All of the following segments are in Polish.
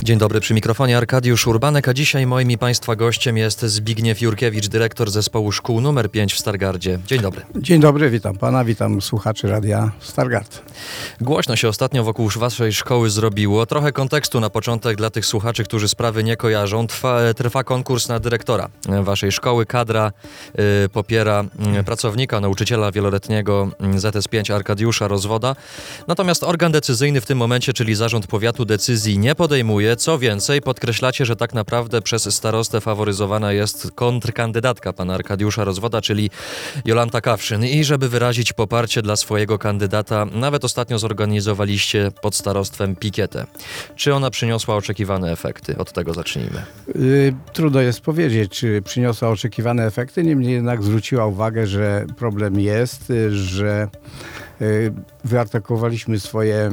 Dzień dobry, przy mikrofonie Arkadiusz Urbanek, a dzisiaj moim i Państwa gościem jest Zbigniew Jurkiewicz, dyrektor Zespołu Szkół nr 5 w Stargardzie. Dzień dobry. Dzień dobry, witam pana, witam słuchaczy Radia Stargard. Głośno się ostatnio wokół waszej szkoły zrobiło. Trochę kontekstu na początek dla tych słuchaczy, którzy sprawy nie kojarzą. Trwa konkurs na dyrektora waszej szkoły. Kadra popiera pracownika, nauczyciela wieloletniego ZS5 Arkadiusza Rozwoda. Natomiast organ decyzyjny w tym momencie, czyli zarząd powiatu, decyzji nie podejmuje. Co więcej, podkreślacie, że tak naprawdę przez starostę faworyzowana jest kontrkandydatka pana Arkadiusza Rozwoda, czyli Jolanta Kawszyn. I żeby wyrazić poparcie dla swojego kandydata, nawet ostatnio zorganizowaliście pod starostwem pikietę. Czy ona przyniosła oczekiwane efekty? Od tego zacznijmy. Trudno jest powiedzieć, czy przyniosła oczekiwane efekty. Niemniej jednak zwróciła uwagę, że problem jest, że wyartykułowaliśmy swoje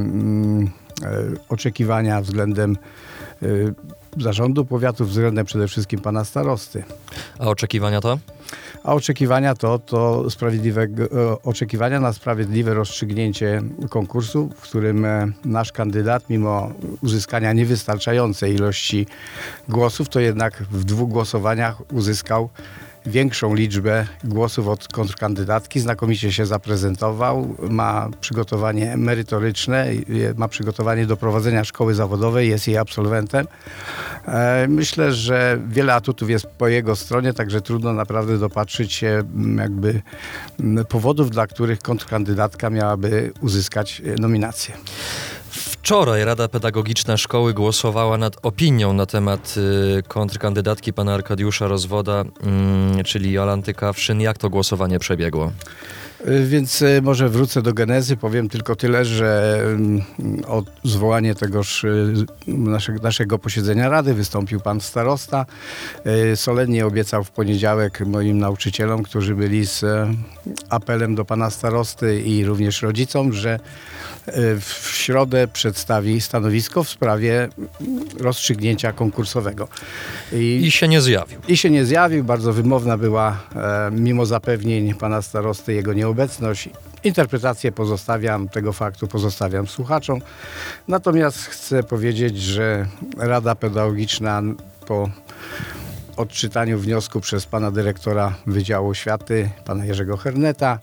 oczekiwania względem zarządu powiatu, względem przede wszystkim pana starosty. A oczekiwania to? A oczekiwania to oczekiwania na sprawiedliwe rozstrzygnięcie konkursu, w którym nasz kandydat, mimo uzyskania niewystarczającej ilości głosów, to jednak w 2 głosowaniach uzyskał większą liczbę głosów od kontrkandydatki, znakomicie się zaprezentował, ma przygotowanie merytoryczne, ma przygotowanie do prowadzenia szkoły zawodowej, jest jej absolwentem. Myślę, że wiele atutów jest po jego stronie, także trudno naprawdę dopatrzyć się jakby powodów, dla których kontrkandydatka miałaby uzyskać nominację. Wczoraj Rada Pedagogiczna Szkoły głosowała nad opinią na temat kontrkandydatki pana Arkadiusza Rozwoda, czyli Jolanty Kawszyn. Jak to głosowanie przebiegło? Więc może wrócę do genezy, powiem tylko tyle, że o zwołanie tegoż naszego posiedzenia Rady wystąpił pan starosta. Solennie obiecał w poniedziałek moim nauczycielom, którzy byli z apelem do pana starosty i również rodzicom, że w środę przedstawi stanowisko w sprawie rozstrzygnięcia konkursowego. I się nie zjawił. I się nie zjawił. Bardzo wymowna była, mimo zapewnień pana starosty, jego nieobecność. Interpretację tego faktu pozostawiam słuchaczom. Natomiast chcę powiedzieć, że Rada Pedagogiczna po odczytaniu wniosku przez pana dyrektora Wydziału Oświaty, pana Jerzego Herneta,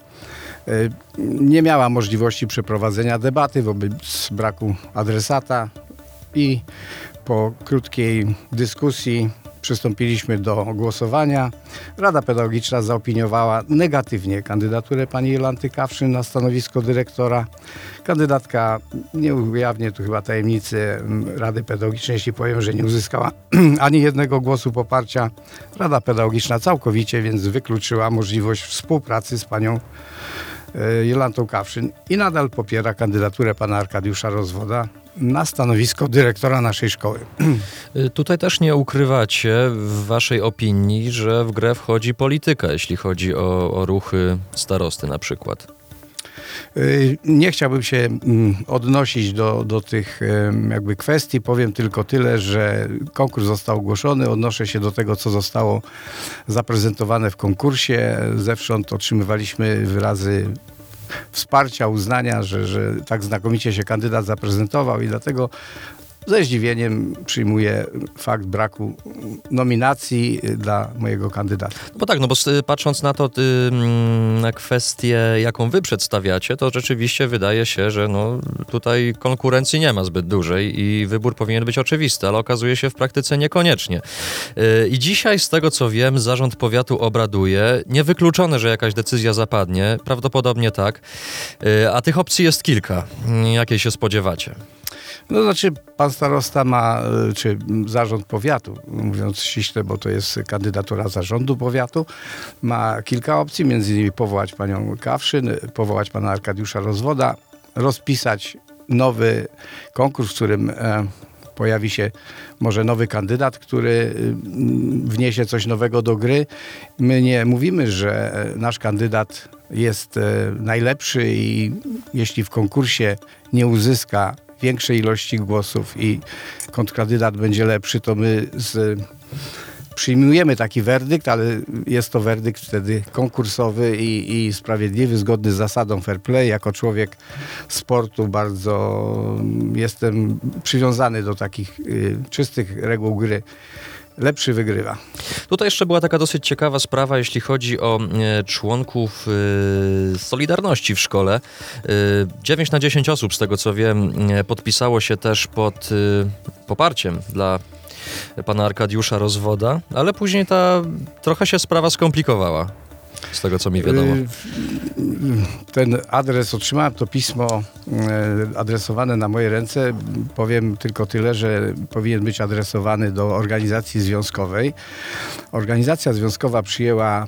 nie miała możliwości przeprowadzenia debaty wobec braku adresata i po krótkiej dyskusji przystąpiliśmy do głosowania. Rada Pedagogiczna zaopiniowała negatywnie kandydaturę pani Jolanty Kawszyn na stanowisko dyrektora. Kandydatka, nie ujawnię tu chyba tajemnicy Rady Pedagogicznej, jeśli powiem, że nie uzyskała ani jednego głosu poparcia. Rada Pedagogiczna całkowicie więc wykluczyła możliwość współpracy z panią Jolantą Kawszyn i nadal popiera kandydaturę pana Arkadiusza Rozwoda na stanowisko dyrektora naszej szkoły. Tutaj też nie ukrywacie w waszej opinii, że w grę wchodzi polityka, jeśli chodzi o ruchy starosty na przykład. Nie chciałbym się odnosić do tych jakby kwestii. Powiem tylko tyle, że konkurs został ogłoszony. Odnoszę się do tego, co zostało zaprezentowane w konkursie. Zewsząd otrzymywaliśmy wyrazy wsparcia, uznania, że tak znakomicie się kandydat zaprezentował i dlatego ze zdziwieniem przyjmuję fakt braku nominacji dla mojego kandydata. Bo tak, bo patrząc na to, na kwestię, jaką wy przedstawiacie, to rzeczywiście wydaje się, że tutaj konkurencji nie ma zbyt dużej i wybór powinien być oczywisty, ale okazuje się w praktyce niekoniecznie. I dzisiaj, z tego co wiem, zarząd powiatu obraduje. Niewykluczone, że jakaś decyzja zapadnie, prawdopodobnie tak, a tych opcji jest kilka. Jakiej się spodziewacie? No znaczy pan starosta ma, czy zarząd powiatu, mówiąc ściśle, bo to jest kandydatura zarządu powiatu, ma kilka opcji, między innymi powołać panią Kawszyn, powołać pana Arkadiusza Rozwoda, rozpisać nowy konkurs, w którym pojawi się może nowy kandydat, który wniesie coś nowego do gry. My nie mówimy, że nasz kandydat jest najlepszy i jeśli w konkursie nie uzyska większej ilości głosów i kontrkandydat będzie lepszy, to my z przyjmujemy taki werdykt, ale jest to werdykt wtedy konkursowy i sprawiedliwy, zgodny z zasadą fair play. Jako człowiek sportu bardzo jestem przywiązany do takich czystych reguł gry. Lepszy wygrywa. Tutaj jeszcze była taka dosyć ciekawa sprawa, jeśli chodzi o członków Solidarności w szkole. 9 na 10 osób, z tego co wiem, podpisało się też pod poparciem dla pana Arkadiusza Rozwoda, ale później trochę się sprawa skomplikowała, z tego co mi wiadomo. Ten adres, otrzymałem to pismo adresowane na moje ręce. Powiem tylko tyle, że powinien być adresowany do organizacji związkowej. Organizacja związkowa przyjęła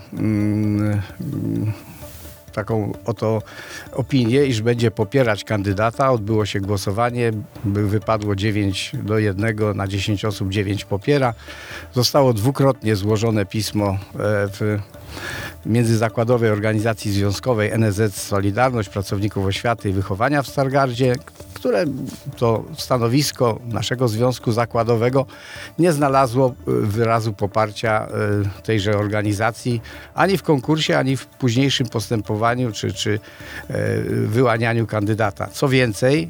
taką oto opinię, iż będzie popierać kandydata. Odbyło się głosowanie, wypadło 9-1, na 10 osób 9 popiera. Zostało dwukrotnie złożone pismo w Międzyzakładowej Organizacji Związkowej NSZ Solidarność Pracowników Oświaty i Wychowania w Stargardzie, które to stanowisko naszego związku zakładowego nie znalazło wyrazu poparcia tejże organizacji ani w konkursie, ani w późniejszym postępowaniu czy wyłanianiu kandydata. Co więcej,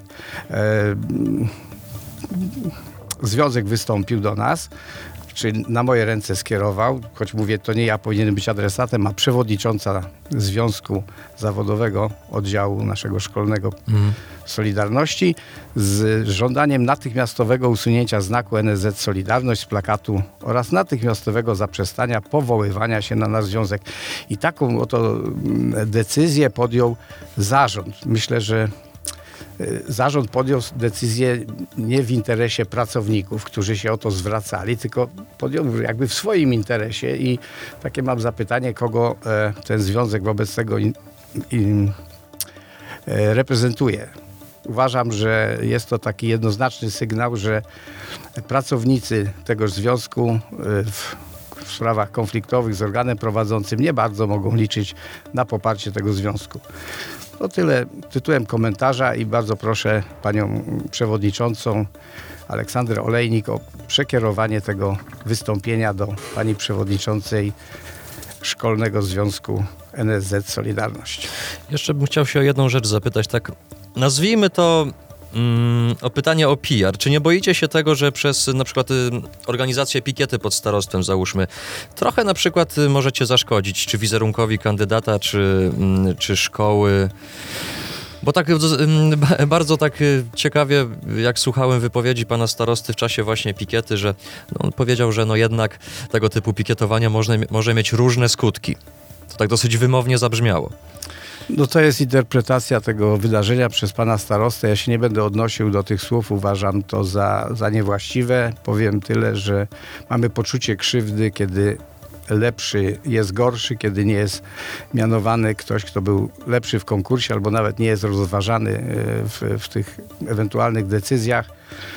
związek wystąpił do nas, czy na moje ręce skierował, choć mówię, to nie ja powinienem być adresatem, a przewodnicząca Związku Zawodowego Oddziału naszego szkolnego Solidarności z żądaniem natychmiastowego usunięcia znaku NSZ Solidarność z plakatu oraz natychmiastowego zaprzestania powoływania się na nasz związek. I taką oto decyzję podjął zarząd. Myślę, że zarząd podjął decyzję nie w interesie pracowników, którzy się o to zwracali, tylko podjął jakby w swoim interesie i takie mam zapytanie, kogo ten związek wobec tego reprezentuje. Uważam, że jest to taki jednoznaczny sygnał, że pracownicy tegoż związku w sprawach konfliktowych z organem prowadzącym nie bardzo mogą liczyć na poparcie tego związku. To tyle tytułem komentarza i bardzo proszę panią przewodniczącą Aleksandrę Olejnik o przekierowanie tego wystąpienia do pani przewodniczącej Szkolnego Związku NSZ Solidarność. Jeszcze bym chciał się o jedną rzecz zapytać, tak nazwijmy to o pytanie o PR. Czy nie boicie się tego, że przez na przykład organizację pikiety pod starostwem, załóżmy, trochę na przykład możecie zaszkodzić, czy wizerunkowi kandydata, czy szkoły? Bo tak bardzo tak ciekawie, jak słuchałem wypowiedzi pana starosty w czasie właśnie pikiety, że on powiedział, że jednak tego typu pikietowania może mieć różne skutki. To tak dosyć wymownie zabrzmiało. No to jest interpretacja tego wydarzenia przez pana starostę. Ja się nie będę odnosił do tych słów. Uważam to za niewłaściwe. Powiem tyle, że mamy poczucie krzywdy, kiedy lepszy jest gorszy, kiedy nie jest mianowany ktoś, kto był lepszy w konkursie, albo nawet nie jest rozważany w tych ewentualnych decyzjach.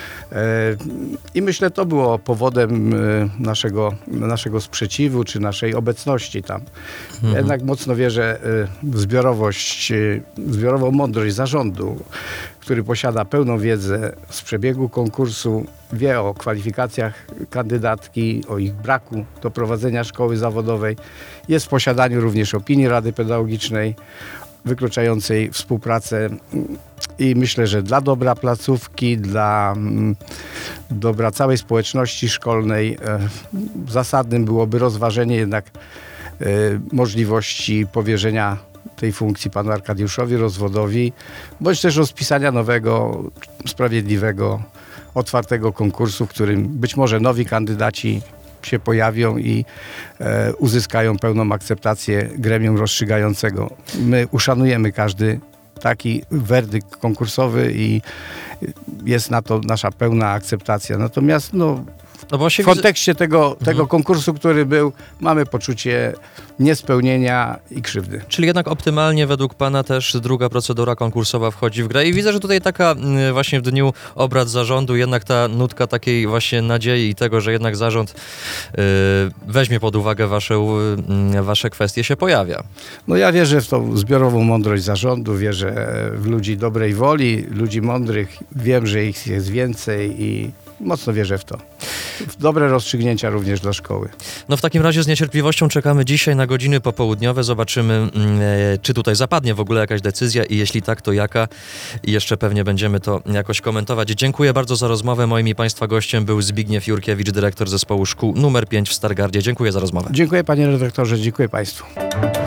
I myślę, to było powodem naszego sprzeciwu, czy naszej obecności tam. Jednak mocno wierzę w zbiorową mądrość zarządu, który posiada pełną wiedzę z przebiegu konkursu, wie o kwalifikacjach kandydatki, o ich braku do prowadzenia szkoły zawodowej. Jest w posiadaniu również opinii Rady Pedagogicznej, wykluczającej współpracę i myślę, że dla dobra placówki, dla dobra całej społeczności szkolnej zasadnym byłoby rozważenie jednak możliwości powierzenia tej funkcji panu Arkadiuszowi Rozwodowi, bądź też rozpisania nowego, sprawiedliwego, otwartego konkursu, w którym być może nowi kandydaci się pojawią i uzyskają pełną akceptację gremium rozstrzygającego. My uszanujemy każdy taki werdykt konkursowy i jest na to nasza pełna akceptacja. Natomiast w kontekście tego konkursu, który był, mamy poczucie niespełnienia i krzywdy. Czyli jednak optymalnie według pana też druga procedura konkursowa wchodzi w grę i widzę, że tutaj taka właśnie w dniu obrad zarządu jednak ta nutka takiej właśnie nadziei i tego, że jednak zarząd weźmie pod uwagę wasze kwestie się pojawia. No ja wierzę w tą zbiorową mądrość zarządu, wierzę w ludzi dobrej woli, ludzi mądrych. Wiem, że ich jest więcej i mocno wierzę w to. W dobre rozstrzygnięcia również dla szkoły. No w takim razie z niecierpliwością czekamy dzisiaj na godziny popołudniowe. Zobaczymy, czy tutaj zapadnie w ogóle jakaś decyzja i jeśli tak, to jaka. I jeszcze pewnie będziemy to jakoś komentować. Dziękuję bardzo za rozmowę. Moim i Państwa gościem był Zbigniew Jurkiewicz, dyrektor zespołu szkół nr 5 w Stargardzie. Dziękuję za rozmowę. Dziękuję panie redaktorze, dziękuję państwu.